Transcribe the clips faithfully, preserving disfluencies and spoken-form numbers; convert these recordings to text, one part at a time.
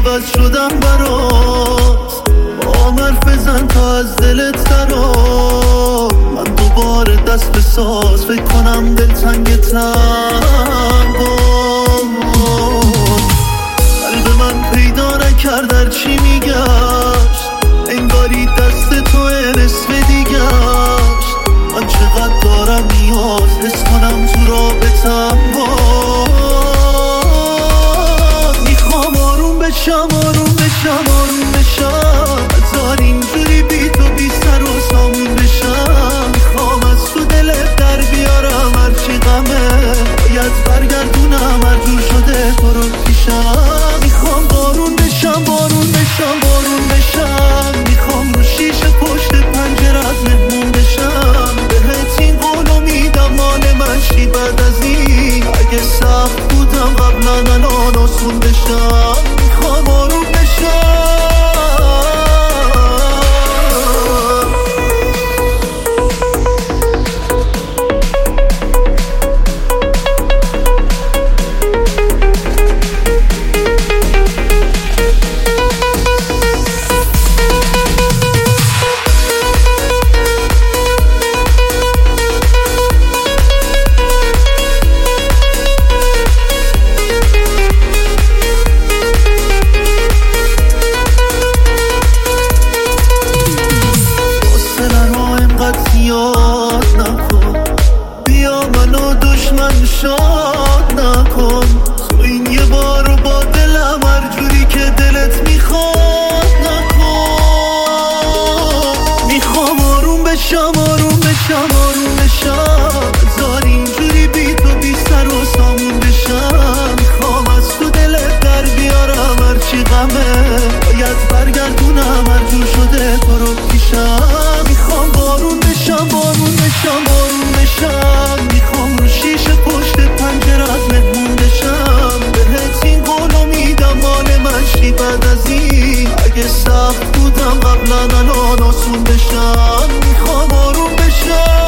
عوض شدم برات، با هم حرف بزن تا از دلت درا. من دوباره دست بساز، فکر کنم دلتنگ تن بود. قلب من پیدا نکرد در چی میگشت، انگاری دست تو نصف دیگشت. من چقدر دارم نیاز حس کنم تو رابطم باد. میخوام آروم بشم آروم بشم آروم بشم، بذار اینجوری بی تو بی سر و سامون بشم. میخوام از تو دلت در بیارم هرچی غمه، باید برگردونم هر جور شده تو رو پیشم. میخوام بارون بشم بارون بشم بارون بشم، میخوام رو شیشه پشت پنجرت مهمون بشم. بهت این قولو میدم مال من شی بعد از این، اگه سخت بودم قبلا الان آسون بشم. میخوام آروم بشم. زیاد نکن، بیا منو دشمن شاد نکن. تو این یه بارو با دلم هر جوری که دلت میخواد نکن. میخوام آروم بشم آروم بشم آروم بشم، بذار اینجوری بی تو بی سر و سامون بشم. میخوام از تو دلت در بیارم هرچی غمه، باید برگردونم هر جور شده تو رو پیشم. میخوام بارون بشم بارون بشم بارون بشم، میخوام رو شیشه پشت پنجرت مهمون بشم. بهت این قولو میدم مال من شی بعد از این، اگه سخت بودم قبلا الان آسون بشم. میخوام آروم بشم.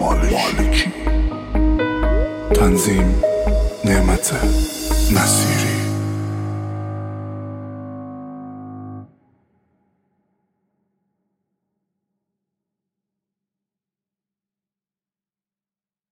تنظیم نعمت نصیری.